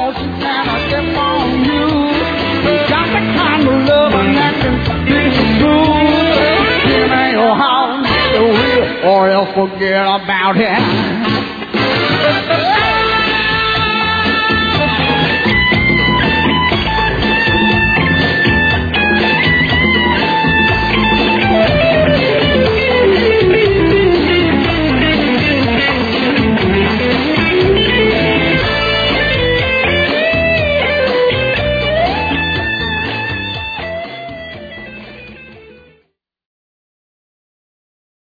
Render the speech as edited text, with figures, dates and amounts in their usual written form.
cause she cannot dip on you. Got the kind of loving that can be true. Give me your heart, the wheel, or else forget about it.